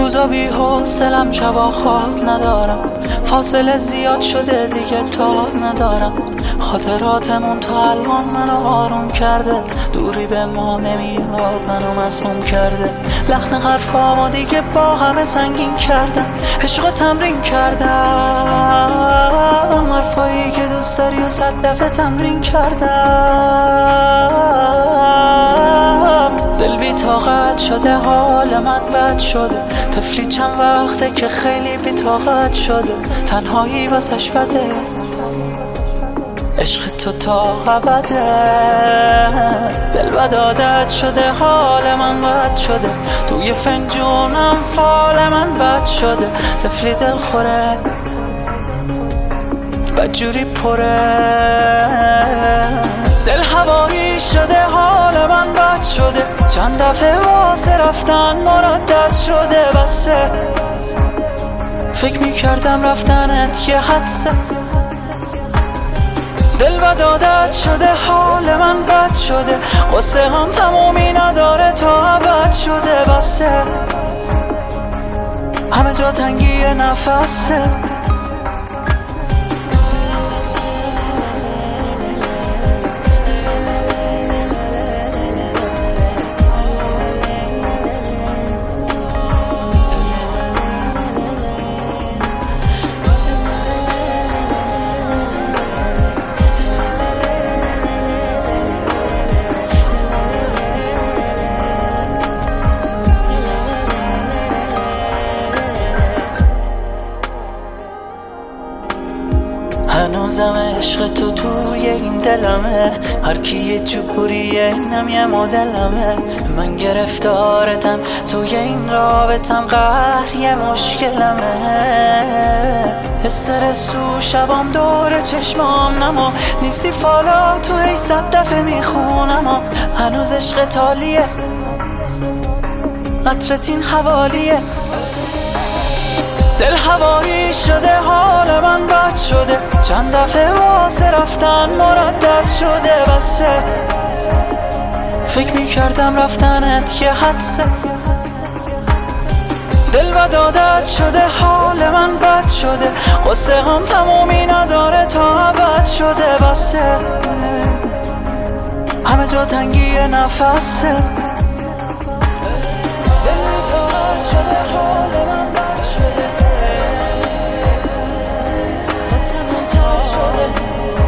روزا بی حوصلم، شبا خواب ندارم، فاصله زیاد شده دیگه تاب ندارم. خاطراتمون تا الان منو آروم کرده، دوری به ما نمیاد منو مسموم کرده. لحن حرفامو دیگه با همه سنگین کردن، عشق تمرین کردم، حرفایی که دوست داری و 100 دفعه تمرین کردم. دل بی طاقت شده، حال من بد شده، طفلی چند وقته که خیلی بی طاقت شده. تنهایی واسش بده، عشق تو تا ابده. دل بد عادت شده، حال من بد شده، توی فنجونم فال من بد شده. طفلی دل خوره، بدجوری پره، دل هوایی شده، حال من بد شده. چند دفعه واسه رفتن مردد شده، بسه فکر میکردم رفتنت یه حدسه. دل بد عادت شده، حال من بد شده، قصه هم تمومی نداره تا ابد شده. بسه همه جا تنگی نفسه. هنوزم عشق تو توی این دلمه، هر کی یه جوریه اینم یه مدلمه. من گرفتارتم توی این رابطم، قهر یه مشکلمه. استرس تو شبام دور چشمام نما، نیستی فالا تو هی 100 دفعه میخونم. هنوز عشق تالیه، عطرت این حوالیه. دل هوایی شده، حال من بد شده، چند دفعه واسه رفتن مردد شده. بسه فکر میکردم رفتنت یه حدسه. دل بد عادت شده، حال من بد شده، قصه هم تمومی نداره تا ابد شده. بسه همه جا تنگی نفسه. دل بی طاقت شده، حال من بد شده، قصه من تد شده.